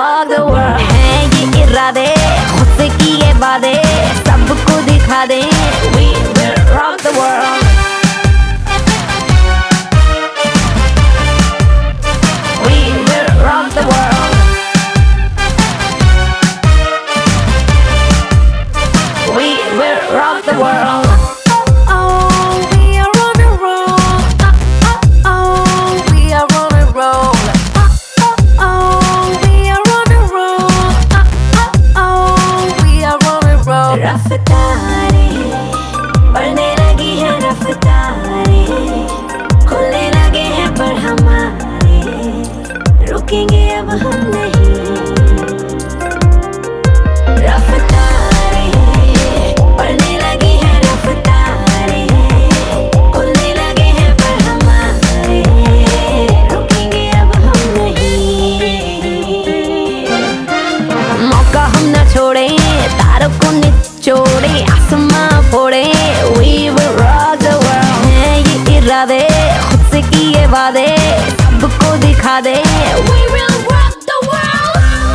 rock the world. हैं ये इरादे, खुद से किए वादे, सबको दिखा दे. We will rock the world. We will rock the world. We will rock the world. रफ्तारें बढ़ने लगी हैं, रफ्तारें खुलने लगे हैं पर हमारे, रुकेंगे अब हम नहीं. रफ्तारें बढ़ने लगी हैं, रफ्तारें खुलने लगे हैं पर हमारे, रुकेंगे अब हम नहीं. मौका हम न छोड़े, तारों को निचोड़े, आसमां फोड़े. We will rock the world. हैं ये इरादे, खुद से किए वादे, सबको दिखा दे. We will rock the world.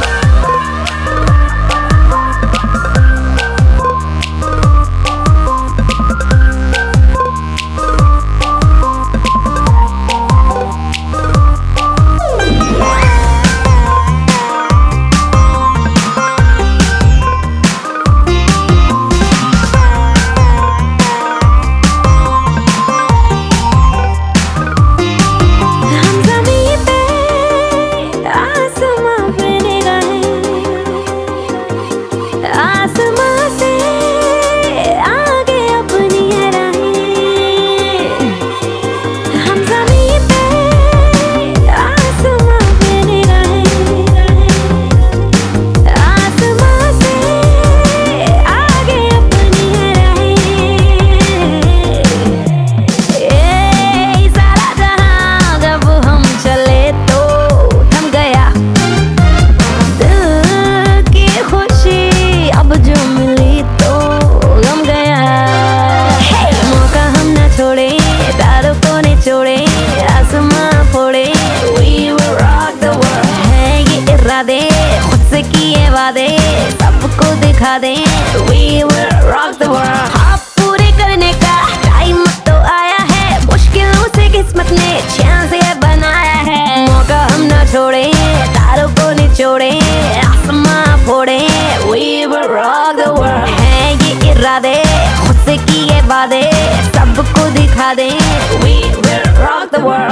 खुद से किए वादे, सबको दिखा दे. We will rock the world. हाँ, पूरे करने का टाइम तो आया है, मुश्किलों से किस्मत ने चैन से बनाया है. मौका हम न छोड़े, तारों को निचोड़े, आसमां फोड़े. We will rock the world. हैं ये इरादे, खुद से किए वादे, सबको दिखा दे. We will rock the world.